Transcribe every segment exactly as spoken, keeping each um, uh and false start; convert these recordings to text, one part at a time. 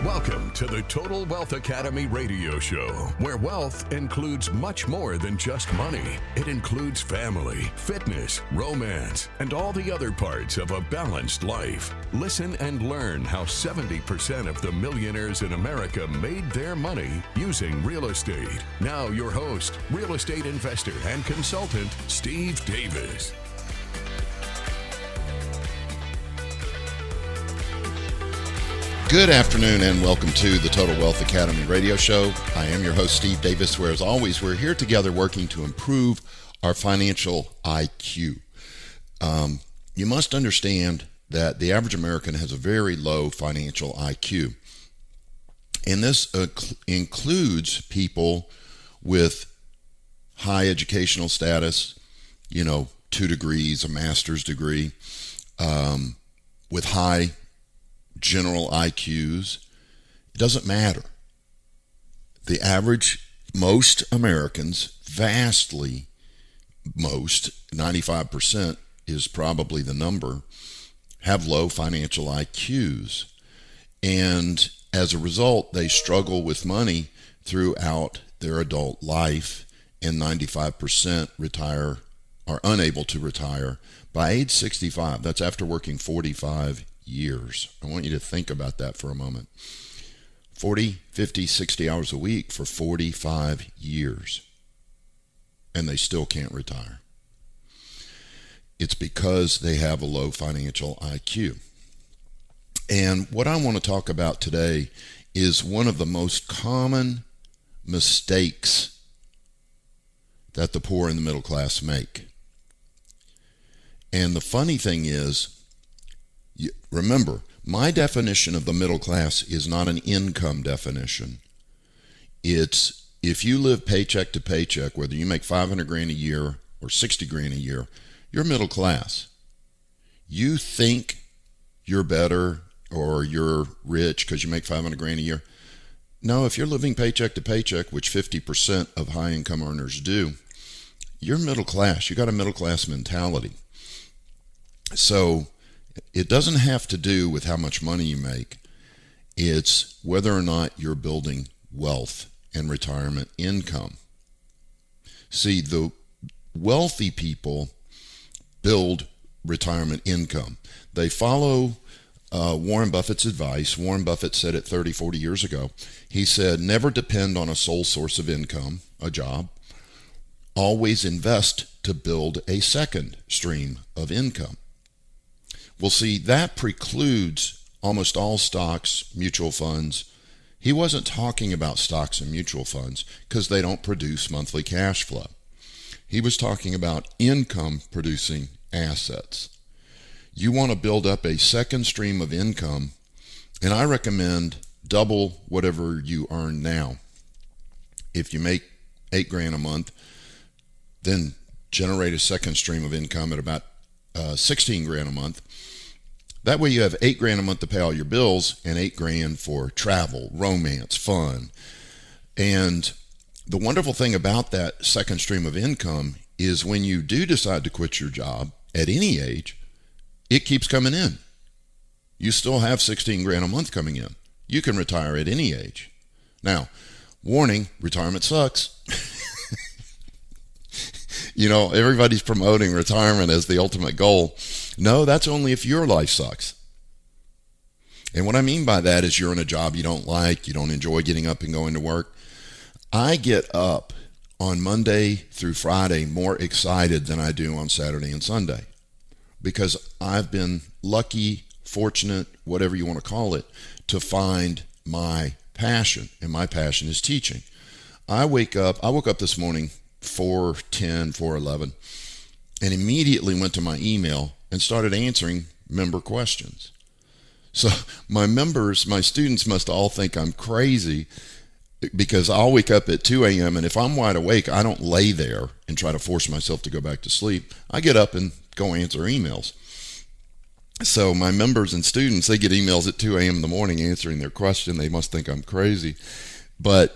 Welcome to the Total Wealth Academy radio show, where wealth includes much more than just money. It includes family, fitness, romance, and all the other parts of a balanced life. Listen and learn how seventy percent of the millionaires in America made their money using real estate. Now your host, real estate investor and consultant, Steve Davis. Good afternoon and welcome to the Total Wealth Academy radio show. I am your host, Steve Davis, where as always, we're here together working to improve our financial I Q. Um, you must understand that the average American has a very low financial I Q. And this uh, cl- includes people with high educational status, you know, two degrees, a master's degree, um, with high general I Qs. It doesn't matter. The average, most Americans, vastly most, ninety-five percent is probably the number, have low financial I Qs. And as a result, they struggle with money throughout their adult life, and ninety-five percent retire, are unable to retire by age sixty-five. That's after working forty-five years. I want you to think about that for a moment. forty, fifty, sixty hours a week for forty-five years. And they still can't retire. It's because they have a low financial I Q. And what I want to talk about today is one of the most common mistakes that the poor and the middle class make. And the funny thing is, remember, my definition of the middle class is not an income definition. It's if you live paycheck to paycheck, whether you make five hundred grand a year or sixty grand a year, you're middle class. You think you're better or you're rich because you make five hundred grand a year. No, if you're living paycheck to paycheck, which fifty percent of high income earners do, you're middle class. You got a middle class mentality. So it doesn't have to do with how much money you make. It's whether or not you're building wealth and retirement income. See, the wealthy people build retirement income. They follow uh, Warren Buffett's advice. Warren Buffett said it thirty, forty years ago. He said, never depend on a sole source of income, a job. Always invest to build a second stream of income. Well, see, that precludes almost all stocks, mutual funds. He wasn't talking about stocks and mutual funds because they don't produce monthly cash flow. He was talking about income-producing assets. You want to build up a second stream of income, and I recommend double whatever you earn now. If you make eight grand a month, then generate a second stream of income at about uh, sixteen grand a month. That way you have eight grand a month to pay all your bills and eight grand for travel, romance, fun. And the wonderful thing about that second stream of income is when you do decide to quit your job at any age, it keeps coming in. You still have sixteen grand a month coming in. You can retire at any age. Now, warning, retirement sucks. You know, everybody's promoting retirement as the ultimate goal. No, that's only if your life sucks. And what I mean by that is you're in a job you don't like, you don't enjoy getting up and going to work. I get up on Monday through Friday more excited than I do on Saturday and Sunday because I've been lucky, fortunate, whatever you want to call it, to find my passion, and my passion is teaching. I wake up, I woke up this morning four ten, four eleven, and immediately went to my email and started answering member questions. So my members, my students must all think I'm crazy because I'll wake up at two a.m. and if I'm wide awake, I don't lay there and try to force myself to go back to sleep. I get up and go answer emails. So my members and students, they get emails at two a.m. in the morning answering their question. They must think I'm crazy. But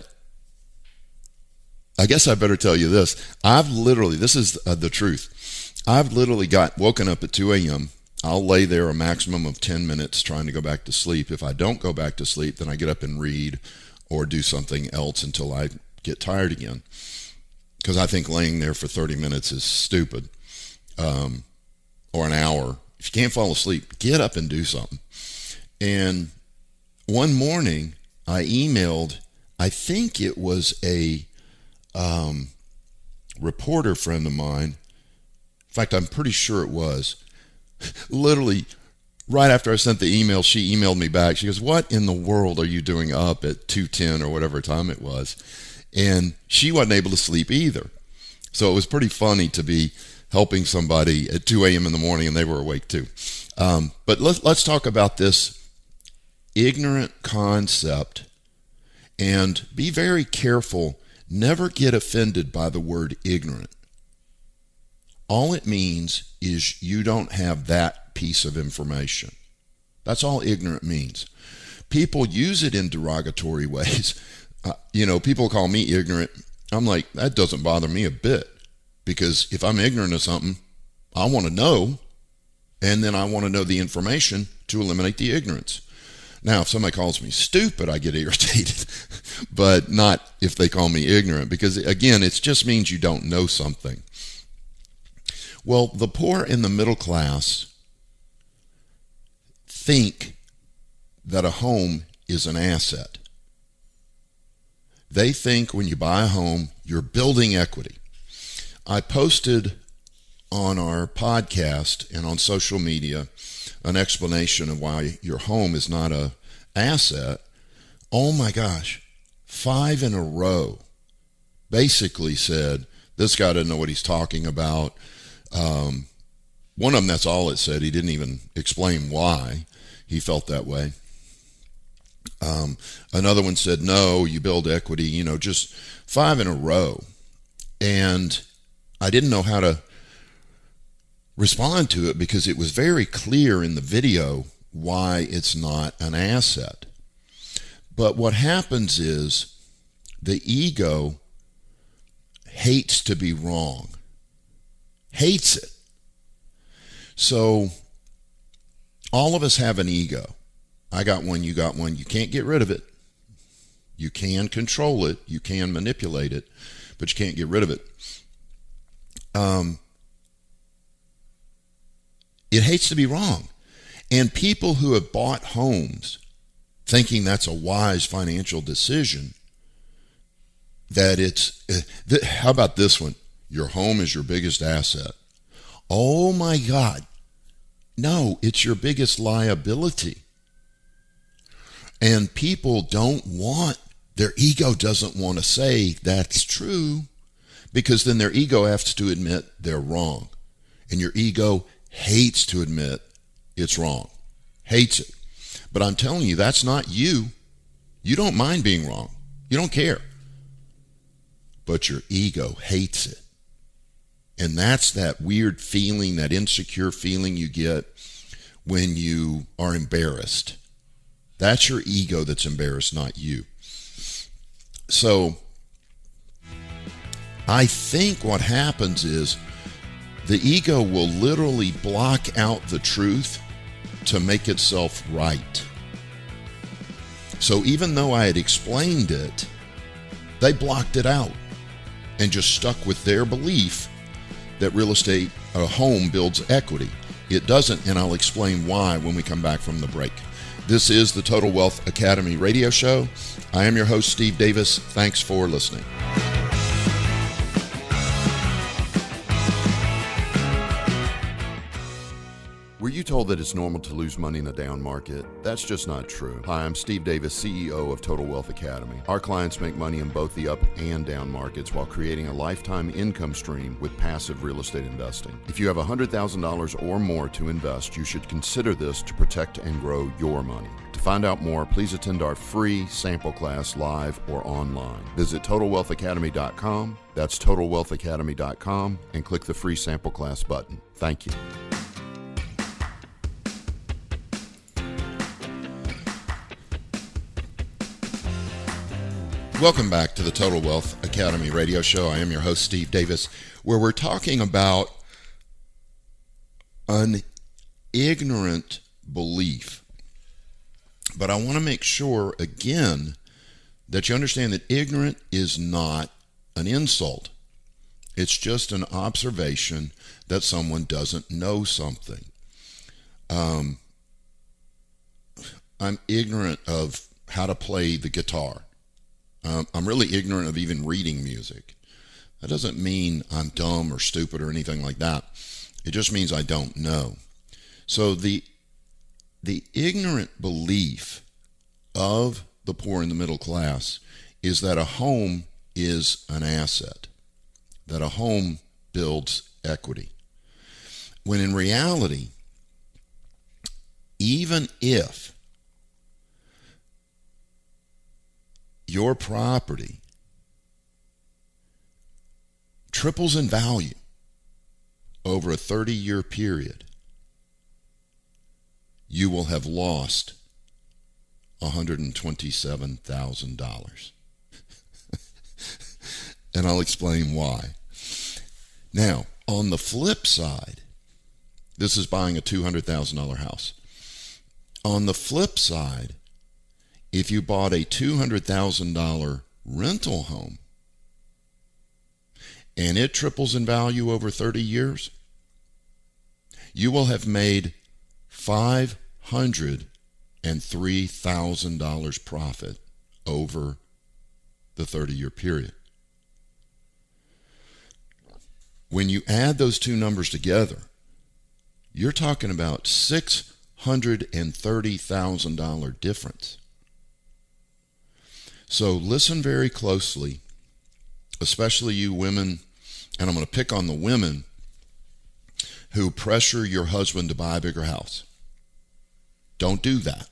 I guess I better tell you this. I've literally, this is uh, the truth. I've literally got woken up at two a.m., I'll lay there a maximum of ten minutes trying to go back to sleep. If I don't go back to sleep, then I get up and read or do something else until I get tired again. Because I think laying there for thirty minutes is stupid. Um, or an hour. If you can't fall asleep, get up and do something. And one morning, I emailed, I think it was a um, reporter friend of mine. In fact, I'm pretty sure it was. Literally, right after I sent the email, she emailed me back. She goes, "What in the world are you doing up at two ten or whatever time it was?" And she wasn't able to sleep either. So it was pretty funny to be helping somebody at two a.m. in the morning and they were awake too. Um, but let's, let's talk about this ignorant concept and be very careful. Never get offended by the word ignorant. All it means is you don't have that piece of information. That's all ignorant means. People use it in derogatory ways. Uh, you know, people call me ignorant. I'm like, that doesn't bother me a bit. Because if I'm ignorant of something, I want to know. And then I want to know the information to eliminate the ignorance. Now, if somebody calls me stupid, I get irritated. But not if they call me ignorant. Because, again, it just means you don't know something. Well, the poor and the middle class think that a home is an asset. They think when you buy a home, you're building equity. I posted on our podcast and on social media an explanation of why your home is not an asset. Oh my gosh, five in a row basically said, this guy doesn't know what he's talking about. Um, one of them, that's all it said. He didn't even explain why he felt that way. Um, another one said, no, you build equity, you know, just five in a row. And I didn't know how to respond to it because it was very clear in the video why it's not an asset. But what happens is the ego hates to be wrong. Hates it. So all of us have an ego. I got one, you got one. You can't get rid of it. You can control it. You can manipulate it, but you can't get rid of it. Um, it hates to be wrong. And people who have bought homes thinking that's a wise financial decision, that it's, uh, th- how about this one? Your home is your biggest asset. Oh my God. No, it's your biggest liability. And people don't want, their ego doesn't want to say that's true, because then their ego has to admit they're wrong. And your ego hates to admit it's wrong. Hates it. But I'm telling you, that's not you. You don't mind being wrong. You don't care. But your ego hates it. And that's that weird feeling, that insecure feeling you get when you are embarrassed. That's your ego that's embarrassed, not you. So I think what happens is the ego will literally block out the truth to make itself right. So even though I had explained it, they blocked it out and just stuck with their belief that real estate, a home, builds equity. It doesn't, and I'll explain why when we come back from the break. This is the Total Wealth Academy radio show. I am your host, Steve Davis. Thanks for listening. Were you told that it's normal to lose money in a down market? That's just not true. Hi, I'm Steve Davis, C E O of Total Wealth Academy. Our clients make money in both the up and down markets while creating a lifetime income stream with passive real estate investing. If you have one hundred thousand dollars or more to invest, you should consider this to protect and grow your money. To find out more, please attend our free sample class live or online. Visit total wealth academy dot com. That's total wealth academy dot com and click the free sample class button. Thank you. Welcome back to the Total Wealth Academy radio show. I am your host, Steve Davis, where we're talking about an ignorant belief. But I want to make sure, again, that you understand that ignorant is not an insult. It's just an observation that someone doesn't know something. Um, I'm ignorant of how to play the guitar. Um, I'm really ignorant of even reading music. That doesn't mean I'm dumb or stupid or anything like that. It just means I don't know. So the the ignorant belief of the poor and the middle class is that a home is an asset, that a home builds equity. When in reality, even if your property triples in value over a thirty-year period, you will have lost one hundred twenty-seven thousand dollars. And I'll explain why. Now, on the flip side, this is buying a two hundred thousand dollars house. On the flip side, if you bought a two hundred thousand dollars rental home and it triples in value over thirty years, you will have made five hundred three thousand dollars profit over the thirty-year period. When you add those two numbers together, you're talking about six hundred thirty thousand dollars difference. So listen very closely, especially you women, and I'm going to pick on the women who pressure your husband to buy a bigger house. Don't do that.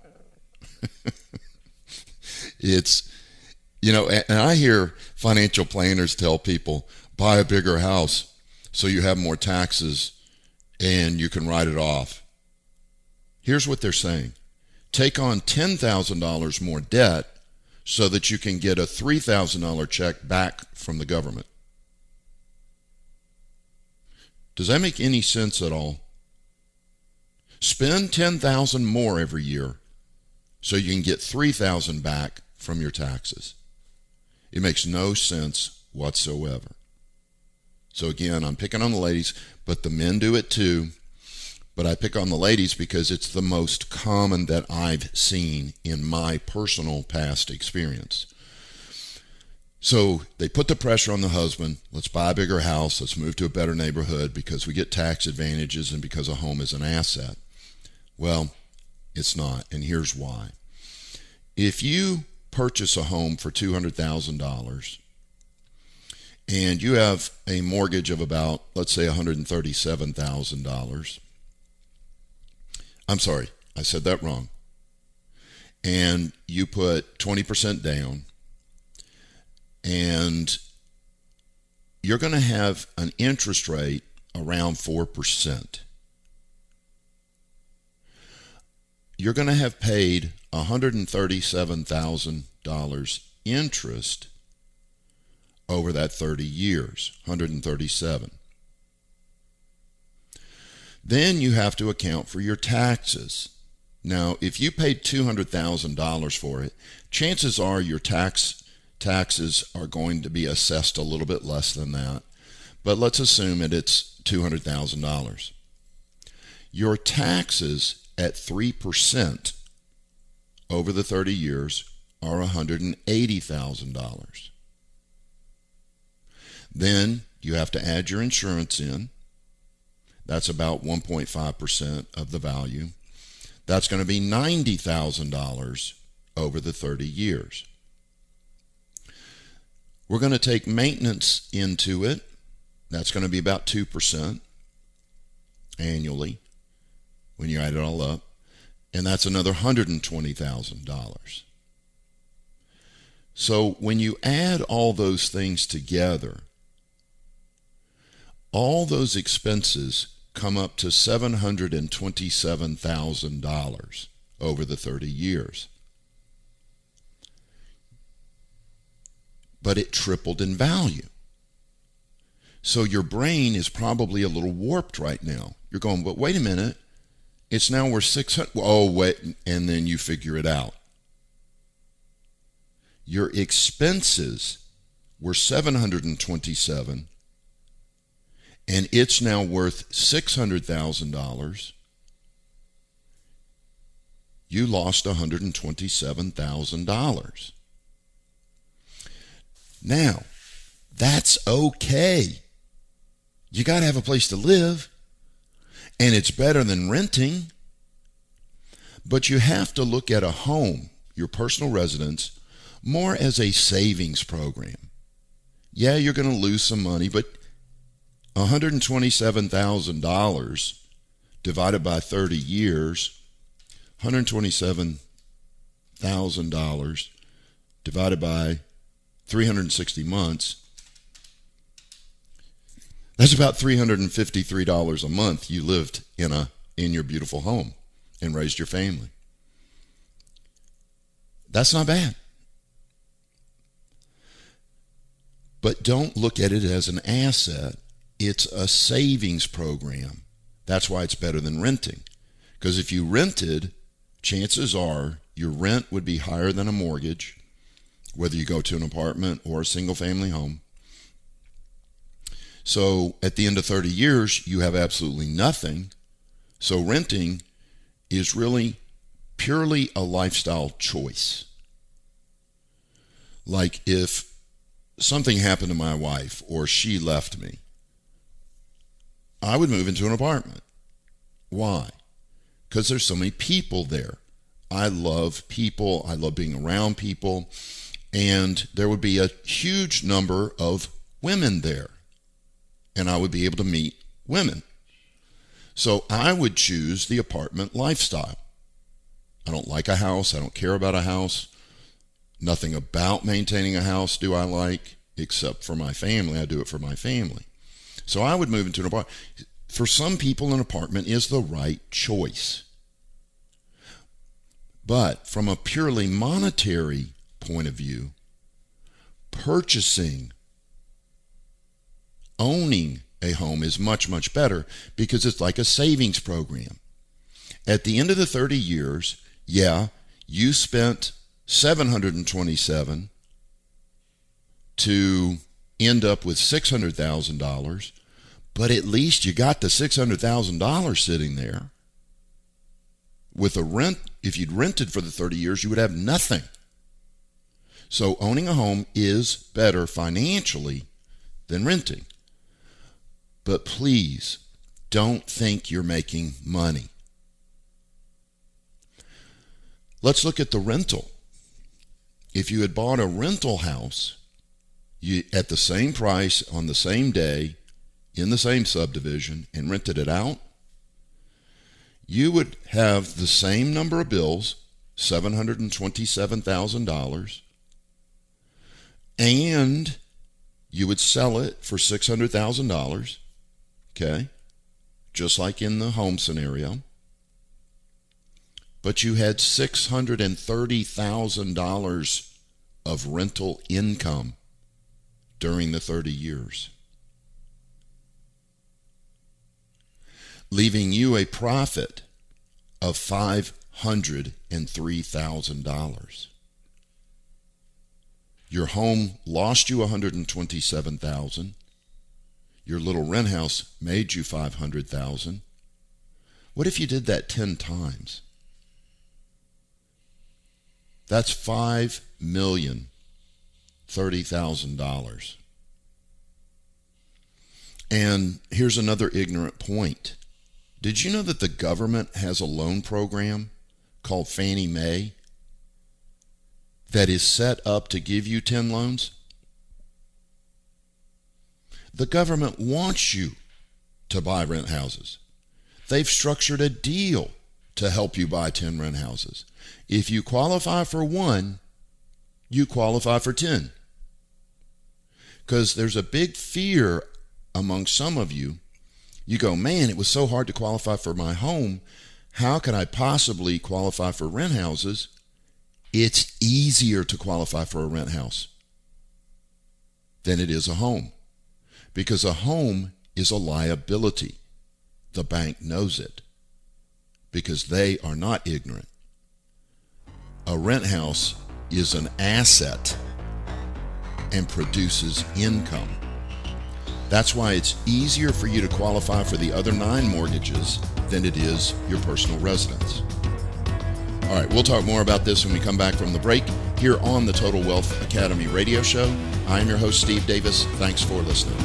It's, you know, and I hear financial planners tell people, buy a bigger house so you have more taxes and you can write it off. Here's what they're saying. Take on ten thousand dollars more debt so that you can get a three thousand dollars check back from the government. Does that make any sense at all? Spend ten thousand dollars more every year so you can get three thousand dollars back from your taxes. It makes no sense whatsoever. So again, I'm picking on the ladies, but the men do it too. But I pick on the ladies because it's the most common that I've seen in my personal past experience. So they put the pressure on the husband. Let's buy a bigger house. Let's move to a better neighborhood because we get tax advantages and because a home is an asset. Well, it's not, and here's why. If you purchase a home for two hundred thousand dollars and you have a mortgage of about, let's say, one hundred thirty-seven thousand dollars, I'm sorry, I said that wrong, and you put twenty percent down, and you're going to have an interest rate around four percent. You're going to have paid one hundred thirty-seven thousand dollars interest over that thirty years, one hundred thirty-seven. Then you have to account for your taxes. Now, if you paid two hundred thousand dollars for it, chances are your tax taxes are going to be assessed a little bit less than that. But let's assume that it's two hundred thousand dollars. Your taxes at three percent over the thirty years are one hundred eighty thousand dollars. Then you have to add your insurance in. That's about one point five percent of the value. That's going to be ninety thousand dollars over the thirty years. We're going to take maintenance into it. That's going to be about two percent annually when you add it all up. And that's another one hundred twenty thousand dollars. So when you add all those things together, all those expenses come up to seven hundred twenty-seven thousand dollars over the thirty years. But it tripled in value. So your brain is probably a little warped right now. You're going, but wait a minute, It's now worth six hundred. Oh, wait, and then you figure it out. Your expenses were seven hundred twenty-seven, and it's now worth six hundred thousand dollars. You lost one hundred twenty-seven thousand dollars. Now, that's okay. You got to have a place to live, and it's better than renting. But you have to look at a home, your personal residence, more as a savings program. Yeah, you're going to lose some money, but one hundred twenty-seven thousand dollars divided by thirty years, one hundred twenty-seven thousand dollars divided by three hundred sixty months, that's about three hundred fifty-three dollars a month you lived in a in your beautiful home and raised your family. That's not bad. But don't look at it as an asset. It's a savings program. That's why it's better than renting. Because if you rented, chances are your rent would be higher than a mortgage, whether you go to an apartment or a single-family home. So at the end of thirty years, you have absolutely nothing. So renting is really purely a lifestyle choice. Like if something happened to my wife or she left me, I would move into an apartment. Why? Because there's so many people there. I love people. I love being around people. And there would be a huge number of women there. And I would be able to meet women. So I would choose the apartment lifestyle. I don't like a house. I don't care about a house. Nothing about maintaining a house do I like, except for my family. I do it for my family. So I would move into an apartment. For some people, an apartment is the right choice. But from a purely monetary point of view, purchasing, owning a home is much, much better because it's like a savings program. At the end of the thirty years, yeah, you spent seven hundred twenty-seven to end up with six hundred thousand dollars, but at least you got the six hundred thousand dollars sitting there. With a rent, if you'd rented for the thirty years, you would have nothing. So owning a home is better financially than renting. But please, don't think you're making money. Let's look at the rental. If you had bought a rental house you, at the same price on the same day in the same subdivision and rented it out, you would have the same number of bills, seven hundred twenty-seven thousand dollars, and you would sell it for six hundred thousand dollars, okay, just like in the home scenario. But you had six hundred thirty thousand dollars of rental income during the thirty years, leaving you a profit of five hundred three thousand dollars. Your home lost you one hundred twenty-seven thousand dollars. Your little rent house made you five hundred thousand dollars. What if you did that ten times? That's five million thirty thousand dollars. And here's another ignorant point. Did you know that the government has a loan program called Fannie Mae that is set up to give you ten loans? The government wants you to buy rent houses. They've structured a deal to help you buy ten rent houses. If you qualify for one, you qualify for ten. Because there's a big fear among some of you. You go, man, it was so hard to qualify for my home. How can I possibly qualify for rent houses? It's easier to qualify for a rent house than it is a home. Because a home is a liability. The bank knows it. because they are not ignorant. A rent house is an asset and produces income. That's why it's easier for you to qualify for the other nine mortgages than it is your personal residence. All right, we'll talk more about this when we come back from the break here on the Total Wealth Academy radio show. I am your host, Steve Davis. Thanks for listening.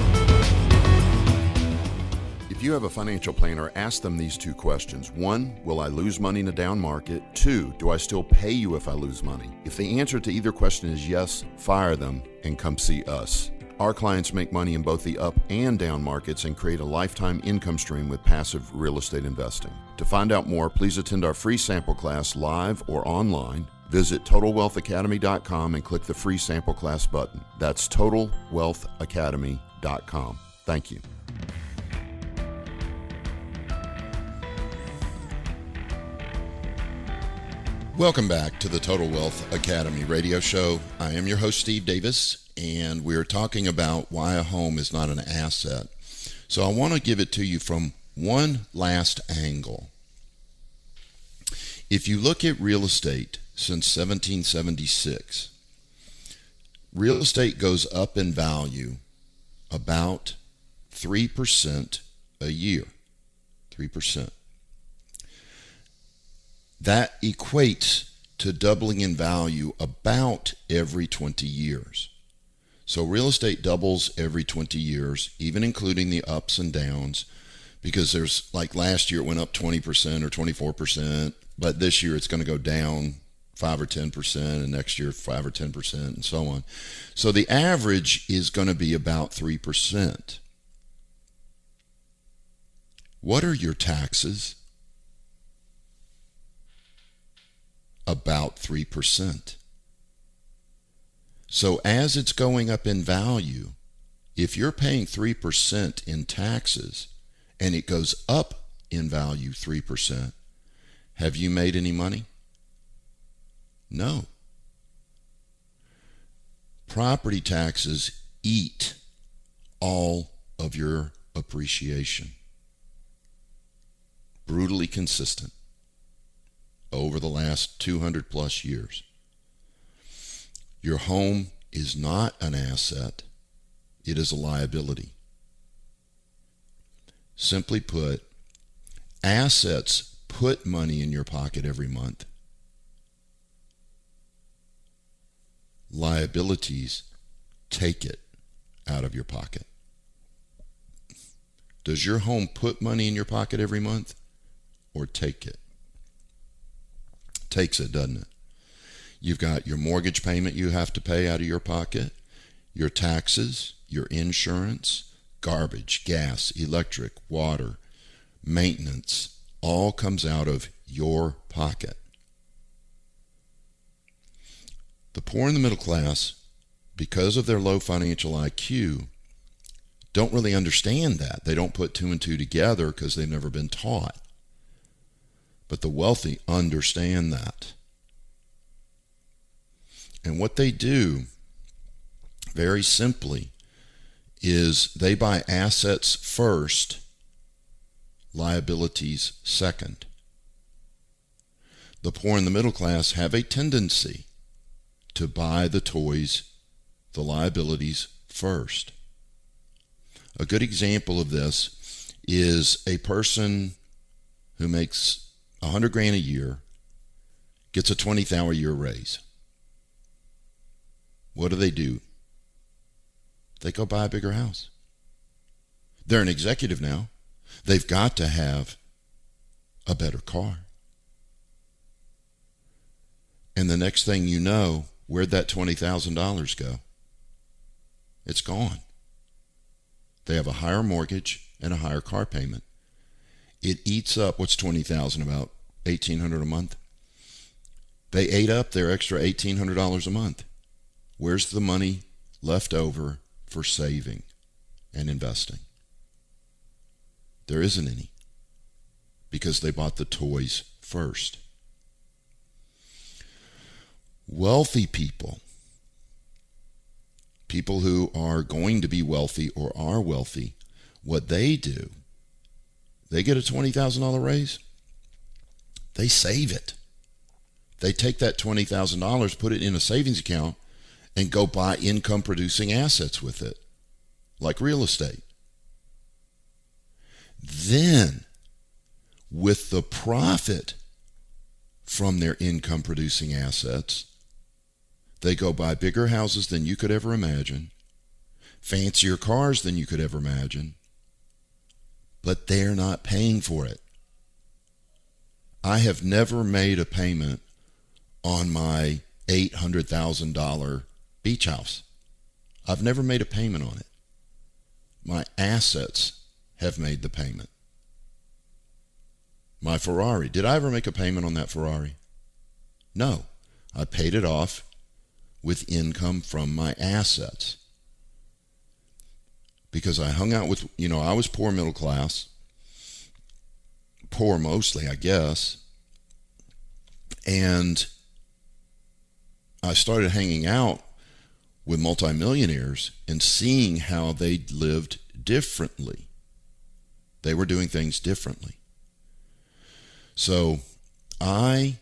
If you have a financial planner, ask them these two questions. One, will I lose money in a down market? Two, do I still pay you if I lose money? If the answer to either question is yes, fire them and come see us. Our clients make money in both the up and down markets and create a lifetime income stream with passive real estate investing. To find out more, please attend our free sample class live or online. Visit total wealth academy dot com and click the free sample class button. That's total wealth academy dot com. Thank you. Welcome back to the Total Wealth Academy radio show. I am your host, Steve Davis, and we're talking about why a home is not an asset. So I want to give it to you from one last angle. If you look at real estate since seventeen seventy-six, real estate goes up in value about three percent a year. three percent. That equates to doubling in value about every twenty years. So real estate doubles every twenty years, even including the ups and downs, because there's, like last year it went up twenty percent or twenty-four percent, but this year it's going to go down five or ten percent, and next year five or ten percent, and so on. So the average is going to be about three percent. What are your taxes? About three percent. So as it's going up in value, if you're paying three percent in taxes and it goes up in value three percent, have you made any money? No. Property taxes eat all of your appreciation. Brutally consistent over the last two hundred plus years. Your home is not an asset, it is a liability. Simply put, assets put money in your pocket every month. Liabilities take it out of your pocket. Does your home put money in your pocket every month or take it? Takes it, doesn't it? You've got your mortgage payment you have to pay out of your pocket, your taxes, your insurance, garbage, gas, electric, water, maintenance, all comes out of your pocket. The poor and the middle class, because of their low financial I Q, don't really understand that. They don't put two and two together because they've never been taught. But the wealthy understand that. And what they do, very simply, is they buy assets first, liabilities second. The poor and the middle class have a tendency to buy the toys, the liabilities first. A good example of this is a person who makes a hundred grand a year, gets a twenty thousand a year raise. What do they do? They go buy a bigger house. They're an executive now. They've got to have a better car. And the next thing you know, where'd that twenty thousand dollars go? It's gone. They have a higher mortgage and a higher car payment. It eats up, what's twenty thousand dollars, about eighteen hundred dollars a month? They ate up their extra eighteen hundred dollars a month. Where's the money left over for saving and investing? There isn't any, because they bought the toys first. Wealthy people, people who are going to be wealthy or are wealthy, what they do, they get a twenty thousand dollars raise, They save it. They take that twenty thousand dollars, put it in a savings account, and go buy income-producing assets with it, like real estate. Then, with the profit from their income-producing assets, they go buy bigger houses than you could ever imagine, fancier cars than you could ever imagine, but they're not paying for it. I have never made a payment on my eight hundred thousand dollars beach house. I've never made a payment on it. My assets have made the payment. My Ferrari, did I ever make a payment on that Ferrari? No. I paid it off with income from my assets. Because I hung out with, you know, I was poor middle class. Poor mostly, I guess. And I started hanging out with multimillionaires and seeing how they lived differently. They were doing things differently. So I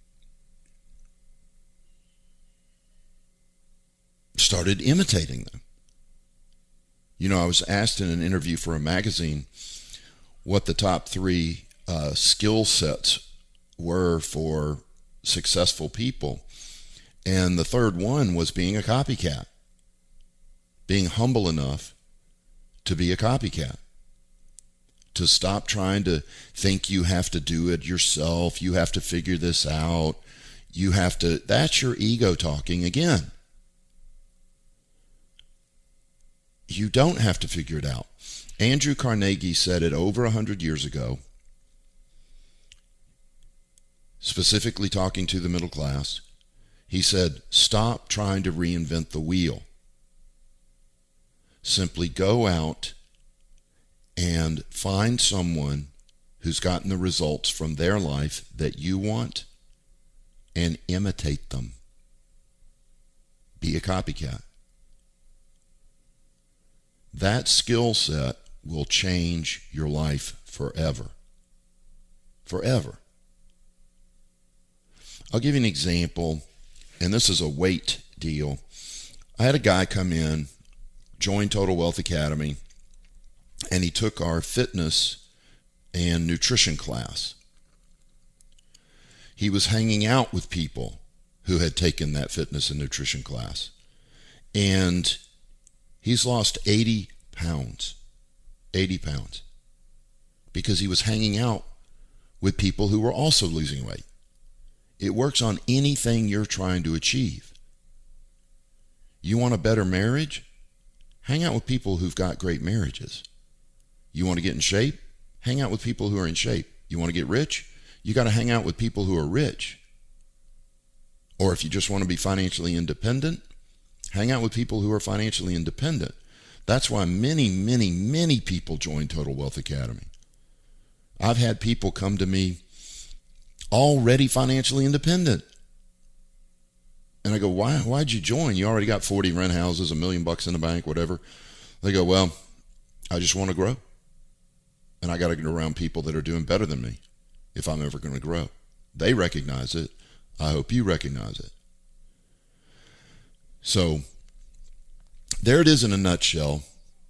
started imitating them. You know, I was asked in an interview for a magazine what the top three uh, skill sets were for successful people. And the third one was being a copycat. Being humble enough to be a copycat. To stop trying to think you have to do it yourself. You have to figure this out. You have to, that's your ego talking again. You don't have to figure it out. Andrew Carnegie said it over a hundred years ago, specifically talking to the middle class. He said, stop trying to reinvent the wheel. Simply go out and find someone who's gotten the results from their life that you want and imitate them. Be a copycat. That skill set will change your life forever. Forever. I'll give you an example, and this is a weight deal. I had a guy come in, join Total Wealth Academy, and he took our fitness and nutrition class. He was hanging out with people who had taken that fitness and nutrition class. And he's lost eighty pounds. eighty pounds. Because he was hanging out with people who were also losing weight. It works on anything you're trying to achieve. You want a better marriage? Hang out with people who've got great marriages. You want to get in shape? Hang out with people who are in shape. You want to get rich? You got to hang out with people who are rich. Or if you just want to be financially independent, hang out with people who are financially independent. That's why many, many, many people join Total Wealth Academy. I've had people come to me already financially independent. And I go, why, why'd you join? You already got forty rent houses, a million bucks in the bank, whatever. They go, well, I just want to grow. And I got to get around people that are doing better than me if I'm ever going to grow. They recognize it. I hope you recognize it. So there it is in a nutshell.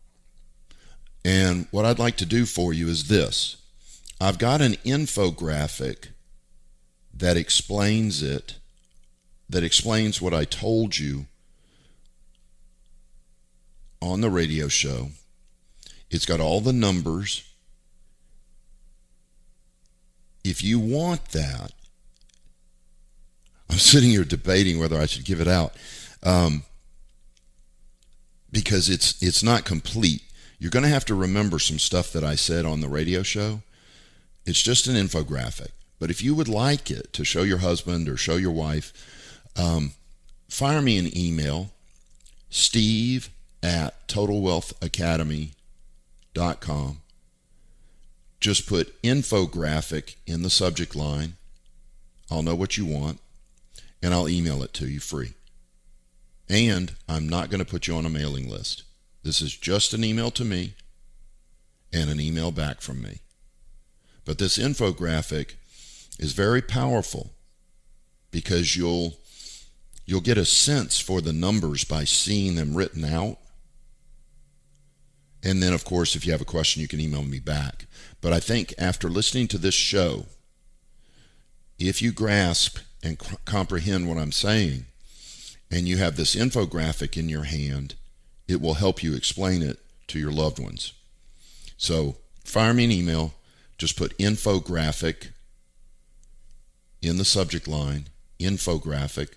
And what I'd like to do for you is this. I've got an infographic that explains it, that explains what I told you on the radio show. It's got all the numbers. If you want that, I'm sitting here debating whether I should give it out. Um, because it's it's not complete. You're going to have to remember some stuff that I said on the radio show. It's just an infographic. But if you would like it to show your husband or show your wife, um, fire me an email, steve at total wealth academy dot com. Just put infographic in the subject line. I'll know what you want, and I'll email it to you free. And I'm not going to put you on a mailing list. This is just an email to me and an email back from me. But this infographic is very powerful because you'll you'll get a sense for the numbers by seeing them written out. And then, of course, if you have a question, you can email me back. But I think after listening to this show, if you grasp and c- comprehend what I'm saying, and you have this infographic in your hand, it will help you explain it to your loved ones. So fire me an email. Just put infographic in the subject line, infographic,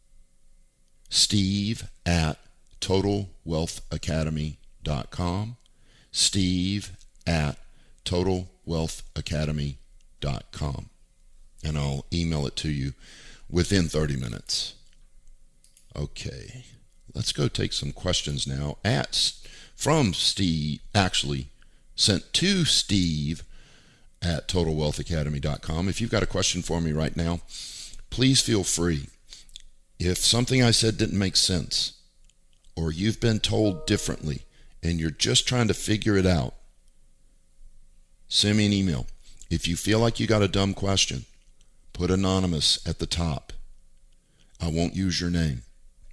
Steve at total wealth academy dot com, Steve at total wealth academy dot com, and I'll email it to you within thirty minutes. Okay, let's go take some questions now. At from Steve, actually sent to Steve at total wealth academy dot com. If you've got a question for me right now, please feel free. If something I said didn't make sense, or you've been told differently, and you're just trying to figure it out, send me an email. If you feel like you got a dumb question, put anonymous at the top. I won't use your name.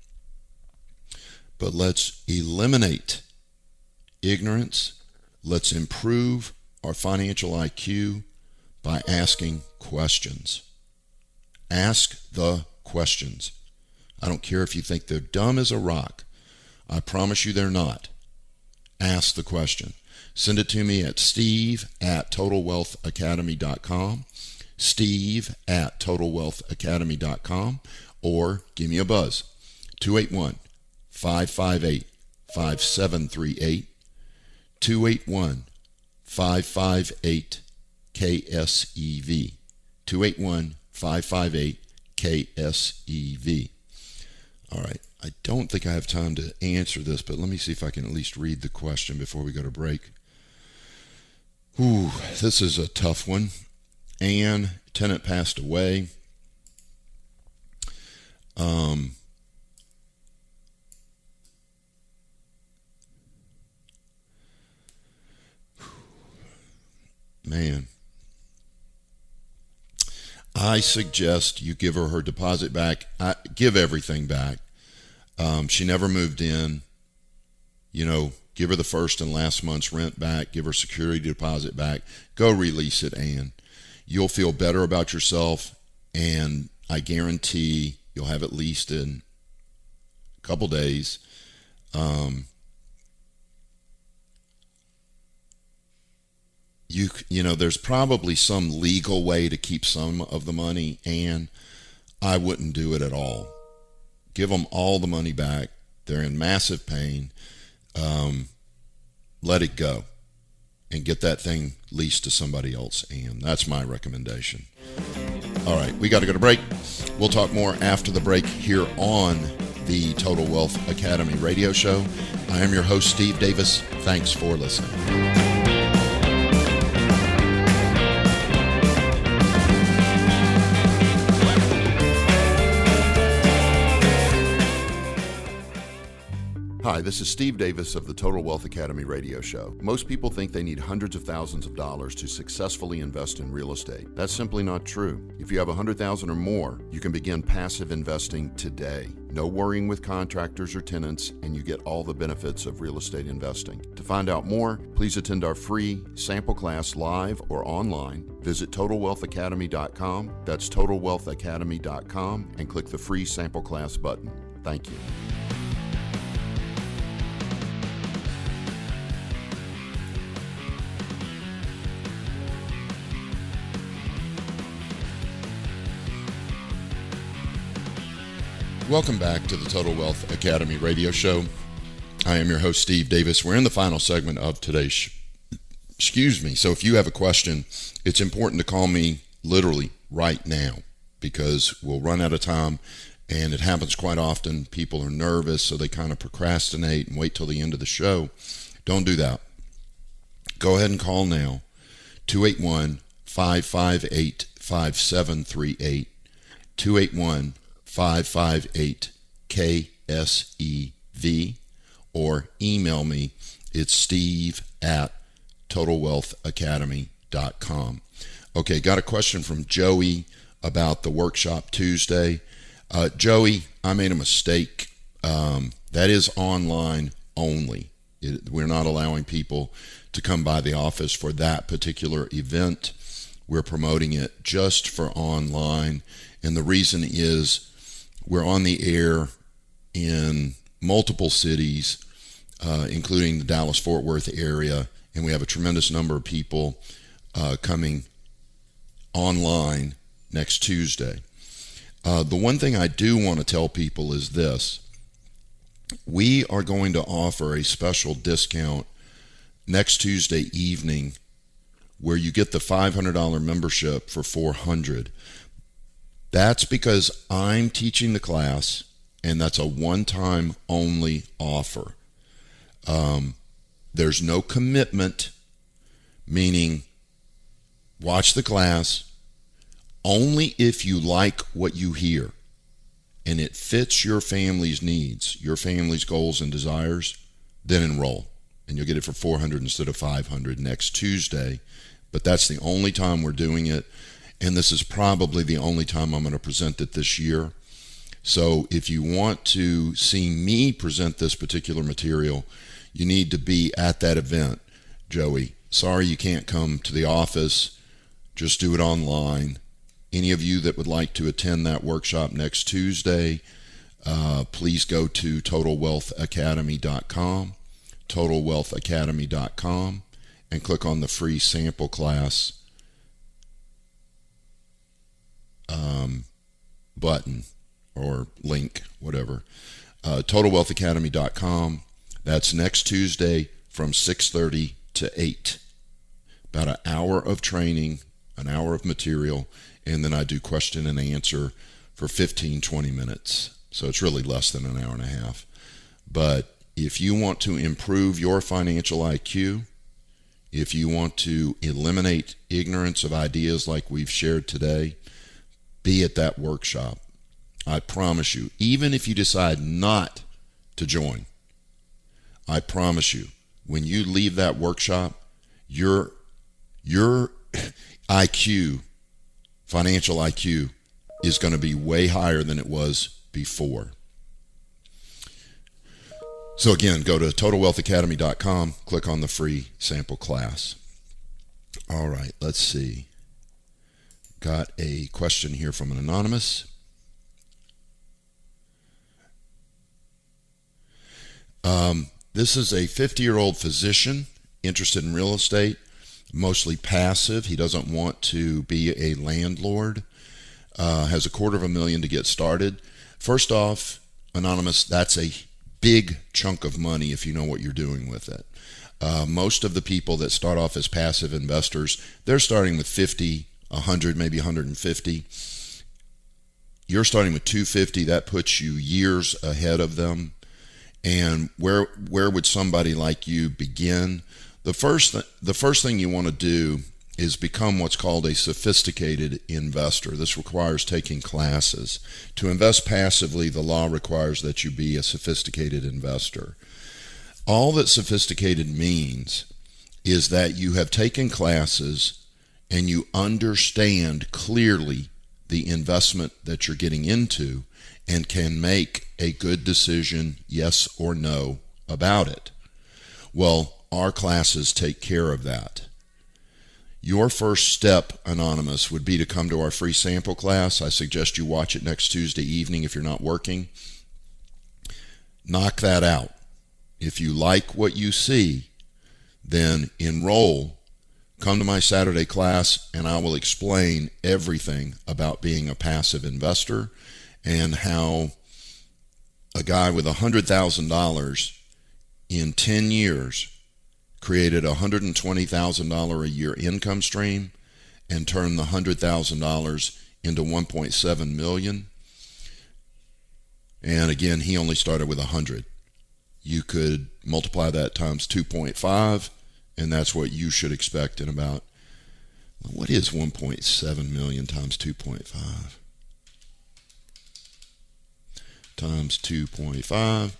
But let's eliminate ignorance. Let's improve our financial I Q by asking questions. Ask the questions. I don't care if you think they're dumb as a rock. I promise you they're not. Ask the question. Send it to me at steve at total wealth academy dot com, steve at total wealth academy dot com, or give me a buzz, two eight one, five five eight, five seven three eight, two eight one, five five eight, K S E V, two eight one, five five eight, K S E V. All right. I don't think I have time to answer this, but let me see if I can at least read the question before we go to break. Ooh, this is a tough one. Anne, tenant passed away. Um, man, I suggest you give her her deposit back. I, give everything back. Um, she never moved in. You know, give her the first and last month's rent back. Give her security deposit back. Go release it, Ann. You'll feel better about yourself, and I guarantee you'll have at least in a couple days. Um, you you know, there's probably some legal way to keep some of the money, and I wouldn't do it at all. Give them all the money back. They're in massive pain. Um, let it go and get that thing leased to somebody else. And that's my recommendation. All right, we got to go to break. We'll talk more after the break here on the Total Wealth Academy radio show. I am your host, Steve Davis. Thanks for listening. Hi, this is Steve Davis of the Total Wealth Academy radio show. Most people think they need hundreds of thousands of dollars to successfully invest in real estate. That's simply not true. If you have one hundred thousand dollars or more, you can begin passive investing today. No worrying with contractors or tenants, and you get all the benefits of real estate investing. To find out more, please attend our free sample class live or online. Visit total wealth academy dot com. That's total wealth academy dot com, and click the free sample class button. Thank you. Welcome back to the Total Wealth Academy radio show. I am your host, Steve Davis. We're in the final segment of today's sh- excuse me. So if you have a question, it's important to call me literally right now because we'll run out of time, and it happens quite often. People are nervous, so they kind of procrastinate and wait till the end of the show. Don't do that. Go ahead and call now, two eight one, five five eight, five seven three eight, two eight one, five five eight, K S E V, or email me. It's steve at total wealth academy dot com. Okay, got a question from Joey about the workshop Tuesday. Uh, Joey, I made a mistake. Um, that is online only. It, we're not allowing people to come by the office for that particular event. We're promoting it just for online. And the reason is we're on the air in multiple cities, uh, including the Dallas-Fort Worth area, and we have a tremendous number of people uh, coming online next Tuesday. Uh, the one thing I do want to tell people is this. We are going to offer a special discount next Tuesday evening where you get the five hundred dollars membership for four hundred dollars. That's because I'm teaching the class, and that's a one-time only offer. Um, there's no commitment, meaning watch the class only if you like what you hear and it fits your family's needs, your family's goals and desires, then enroll. And you'll get it for four hundred dollars instead of five hundred dollars next Tuesday. But that's the only time we're doing it. And this is probably the only time I'm going to present it this year. So if you want to see me present this particular material, you need to be at that event, Joey. Sorry you can't come to the office. Just do it online. Any of you that would like to attend that workshop next Tuesday, uh, please go to total wealth academy dot com, total wealth academy dot com, and click on the free sample class um, button or link, whatever. Uh, total wealth academy dot com. That's next Tuesday from six thirty to eight. About an hour of training, an hour of material, and then I do question and answer for fifteen, twenty minutes. So it's really less than an hour and a half. But if you want to improve your financial I Q, if you want to eliminate ignorance of ideas like we've shared today, be at that workshop. I promise you, even if you decide not to join, I promise you, when you leave that workshop, your your I Q, financial I Q, is going to be way higher than it was before. So again, go to total wealth academy dot com, click on the free sample class. All right, let's see. Got a question here from an anonymous. Um, this is a fifty-year-old physician interested in real estate, mostly passive. He doesn't want to be a landlord. Uh, has a quarter of a million to get started. First off, anonymous, that's a big chunk of money if you know what you're doing with it. Uh, most of the people that start off as passive investors, they're starting with fifty, one hundred, maybe one hundred fifty. You're starting with two hundred fifty. That puts you years ahead of them. And where where would somebody like you begin? The first th- the first thing you want to do is become what's called a sophisticated investor. This requires taking classes. To invest passively, the law requires that you be a sophisticated investor. All that sophisticated means is that you have taken classes and you understand clearly the investment that you're getting into and can make a good decision, yes or no, about it. Well, our classes take care of that. Your first step, anonymous, would be to come to our free sample class. I suggest you watch it next Tuesday evening if you're not working. Knock that out. If you like what you see, then enroll. Come to my Saturday class, and I will explain everything about being a passive investor and how a guy with one hundred thousand dollars in ten years created a one hundred twenty thousand dollars a year income stream and turned the one hundred thousand dollars into one point seven million dollars. And again, he only started with one hundred. You could multiply that times two point five, and that's what you should expect in about, what is one point seven million times two point five? Times two point five.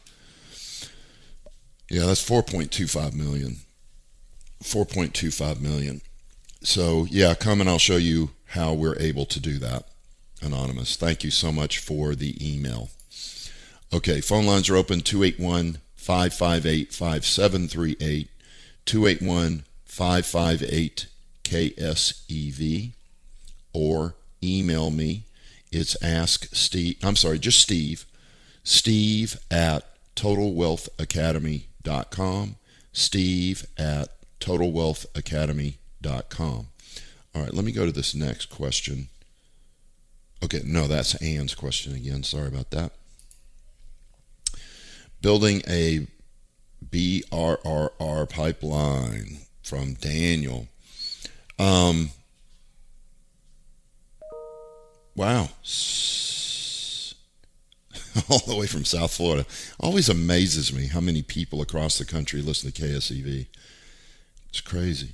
Yeah, that's four point two five million. four point two five million. so, yeah, come and I'll show you how we're able to do that. Anonymous, thank you so much for the email. Okay, phone lines are open, two eight one, five five eight, five seven three eight, two eight one, five five eight, K S E V, or email me. It's ask Steve, I'm sorry, just Steve, Steve at total wealth academy dot com, Steve at total wealth academy dot com. All right, let me go to this next question. Okay, no, that's Ann's question again. Sorry about that. Building a B R R R pipeline from Daniel. Um, wow. All the way from South Florida. Always amazes me how many people across the country listen to K S E V. It's crazy.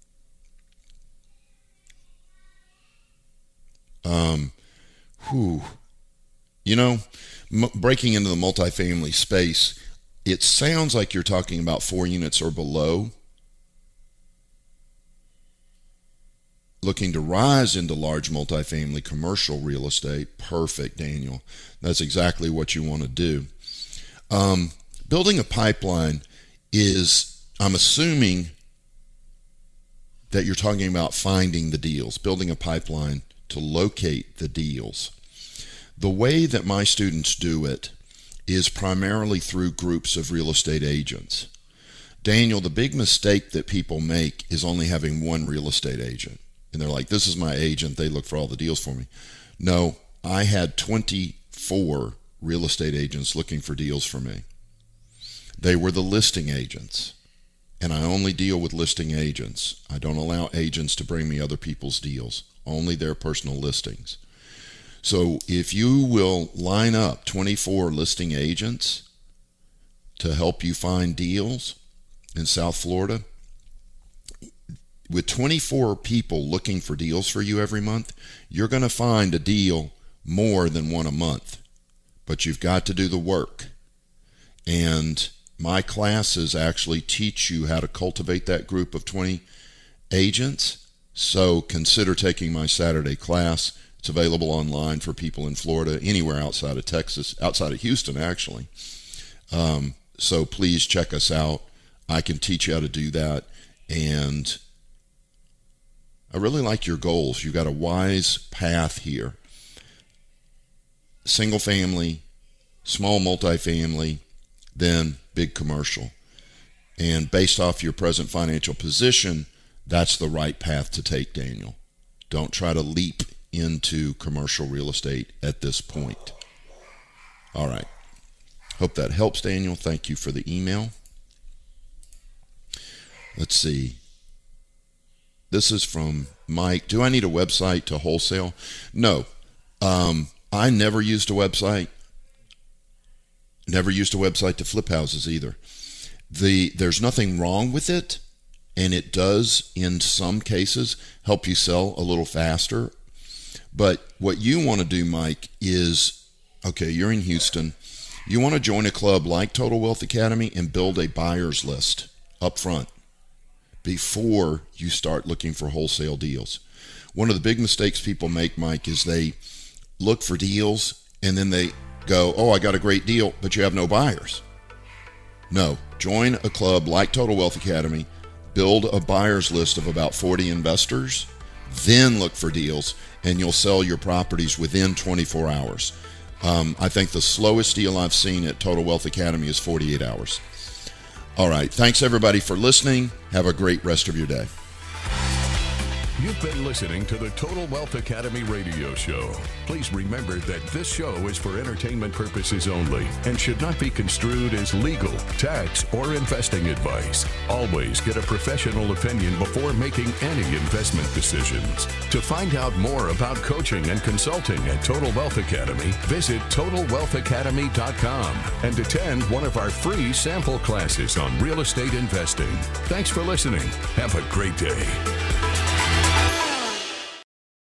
Um, whew. You know, m- breaking into the multifamily space, it sounds like you're talking about four units or below. Looking to rise into large multifamily commercial real estate. Perfect, Daniel. That's exactly what you want to do. Um, building a pipeline is, I'm assuming that you're talking about finding the deals, building a pipeline to locate the deals. The way that my students do it is primarily through groups of real estate agents. Daniel, the big mistake that people make is only having one real estate agent. And they're like, this is my agent. They look for all the deals for me. No, I had twenty-four real estate agents looking for deals for me. They were the listing agents. And I only deal with listing agents. I don't allow agents to bring me other people's deals, only their personal listings. So if you will line up twenty-four listing agents to help you find deals in South Florida, with twenty-four people looking for deals for you every month, you're going to find a deal more than one a month. But you've got to do the work. And my classes actually teach you how to cultivate that group of twenty agents. So consider taking my Saturday class. It's available online for people in Florida, anywhere outside of Texas, outside of Houston, actually. Um, so please check us out. I can teach you how to do that. And I really like your goals. You've got a wise path here. Single family, small multifamily, then big commercial. And based off your present financial position, that's the right path to take, Daniel. Don't try to leap into commercial real estate at this point. All right. Hope that helps, Daniel. Thank you for the email. Let's see. This is from Mike. Do I need a website to wholesale? No. Um, I never used a website. Never used a website to flip houses either. The there's nothing wrong with it, and it does, in some cases, help you sell a little faster. But what you want to do, Mike, is, okay, you're in Houston. You want to join a club like Total Wealth Academy and build a buyer's list up front before you start looking for wholesale deals. One of the big mistakes people make, Mike, is they look for deals and then they go, oh, I got a great deal, but you have no buyers. No, join a club like Total Wealth Academy, build a buyer's list of about forty investors, then look for deals, and you'll sell your properties within twenty-four hours. Um, I think the slowest deal I've seen at Total Wealth Academy is forty-eight hours. All right. Thanks, everybody, for listening. Have a great rest of your day. You've been listening to the Total Wealth Academy radio show. Please remember that this show is for entertainment purposes only and should not be construed as legal, tax, or investing advice. Always get a professional opinion before making any investment decisions. To find out more about coaching and consulting at Total Wealth Academy, visit total wealth academy dot com and attend one of our free sample classes on real estate investing. Thanks for listening. Have a great day.